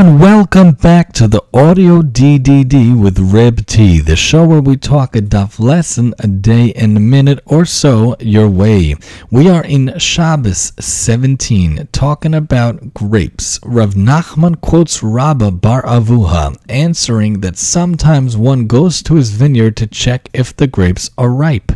and welcome back to the Audio DDD with Reb T, the show where we talk a daf lesson a day in a minute or so your way. We are in Shabbos 17, talking about grapes. Rav Nachman quotes Rabba Bar Avuha, answering that sometimes one goes to his vineyard to check if the grapes are ripe.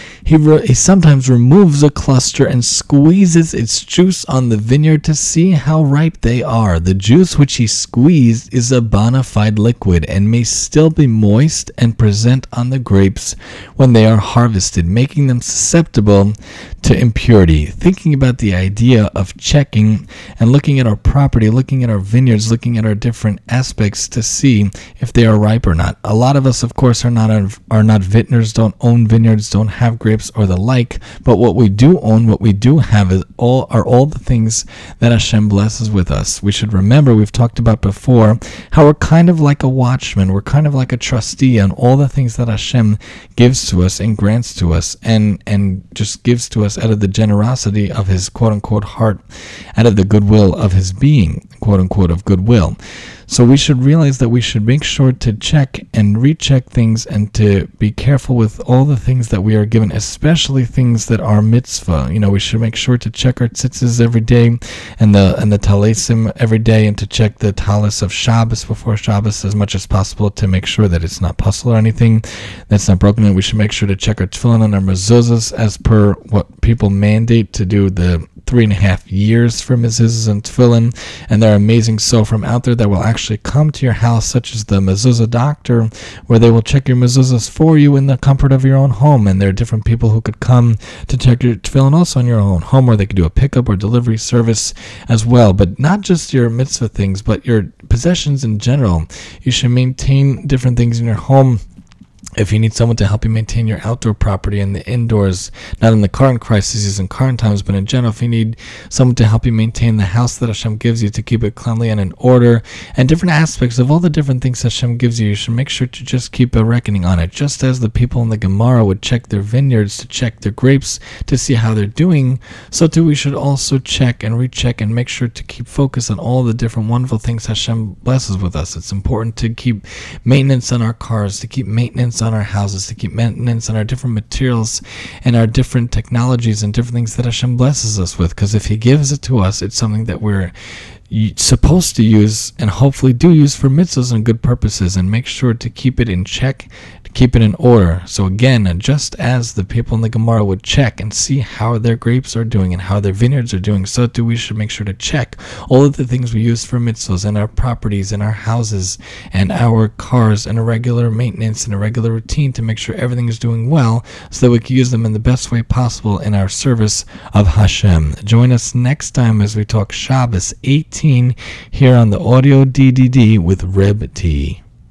He sometimes removes a cluster and squeezes its juice on the vineyard to see how ripe they are. The juice which he squeezed is a bona fide liquid and may still be moist and present on the grapes when they are harvested, making them susceptible to impurity. Thinking about the idea of checking and looking at our property, looking at our vineyards, looking at our different aspects to see if they are ripe or not. A lot of us, of course, are not vintners, don't own vineyards, don't have grapes or the like, but what we do own, what we do have are all the things that Hashem blesses with us. We should remember, we've talked about before, how we're kind of like a watchman, we're kind of like a trustee on all the things that Hashem gives to us and grants to us and just gives to us out of the generosity of his quote-unquote heart, out of the goodwill of his being, quote-unquote, of goodwill. So we should realize that we should make sure to check and recheck things and to be careful with all the things that we are given, especially things that are mitzvah. You know, we should make sure to check our tzitzis every day and the talesim every day, and to check the talis of Shabbos before Shabbos as much as possible to make sure that it's not puzzle or anything that's not broken. And we should make sure to check our tefillin and our mezuzahs as per what people mandate to do, the 3.5 years for mezuzahs and tefillin, and there are amazing sofrim out there that will actually come to your house, such as the mezuzah doctor, where they will check your mezuzahs for you in the comfort of your own home. And there are different people who could come to check your tefillin also in your own home, or they could do a pickup or delivery service as well. But not just your mitzvah things, but your possessions in general. You should maintain different things in your home. If you need someone to help you maintain your outdoor property and the indoors, not in the current crises and current times, but in general, if you need someone to help you maintain the house that Hashem gives you, to keep it cleanly and in order, and different aspects of all the different things Hashem gives you, you should make sure to just keep a reckoning on it. Just as the people in the Gemara would check their vineyards, to check their grapes, to see how they're doing, so too we should also check and recheck and make sure to keep focus on all the different wonderful things Hashem blesses with us. It's important to keep maintenance on our cars, to keep maintenance on our houses, to keep maintenance on our different materials and our different technologies and different things that Hashem blesses us with. Because if He gives it to us, it's something that we're supposed to use and hopefully do use for mitzvahs and good purposes, and make sure to keep it in check, to keep it in order. So again, just as the people in the Gemara would check and see how their grapes are doing and how their vineyards are doing, so too we should make sure to check all of the things we use for mitzvahs and our properties and our houses and our cars and a regular maintenance and a regular routine to make sure everything is doing well, so that we can use them in the best way possible in our service of Hashem. Join us next time as we talk Shabbos 18 here on the Audio DDD with Reb T.